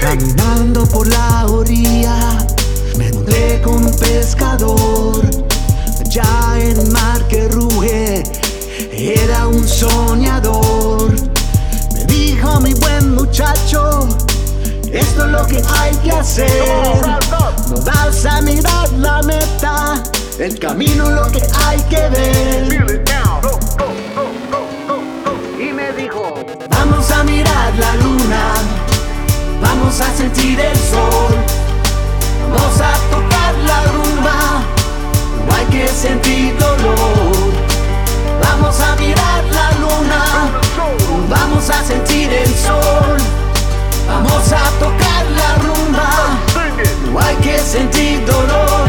Caminando por la orilla, me encontré con un pescador. Allá en el mar que ruge, era un soñador. Me dijo: mi buen muchacho, esto es lo que hay que hacer. No das a mirar la meta, el camino es lo que hay que ver. Y me dijo: vamos a mirar la luna, vamos a sentir el sol, vamos a tocar la rumba, no hay que sentir dolor. Vamos a mirar la luna, vamos a sentir el sol, vamos a tocar la rumba, no hay que sentir dolor.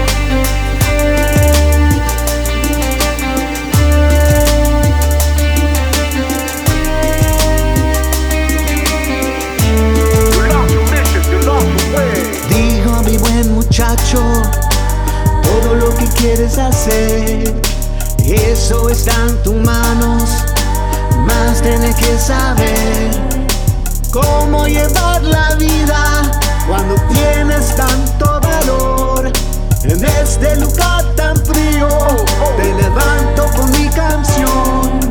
Dijo: mi buen muchacho, todo lo que quieres hacer, eso está en tus manos, más tienes que saber cómo llevar la vida cuando tienes tanto valor. En este lugar tan frío, te levanto con mi canción.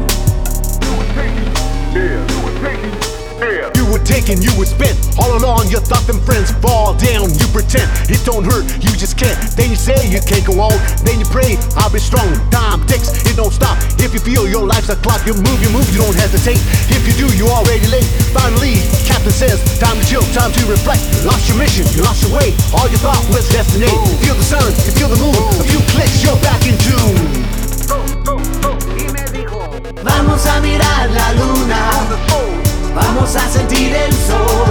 You were taken, you were spent. All along you thought them friends fall down. You pretend it don't hurt, you just can't. Then you say you can't go on. Then you pray, I'll be strong. Time ticks, it don't stop. If you feel your life's a clock, you move, you don't hesitate. If you do, you're already late. Finally, captain says, time to chill, time to reflect. You lost your mission, you lost your way. All you thought was destiny. You feel the sun, you feel the moon. A few clicks, you're back in tune. Y me dijo: vamos a mirar la luna, vamos a sentir el sol,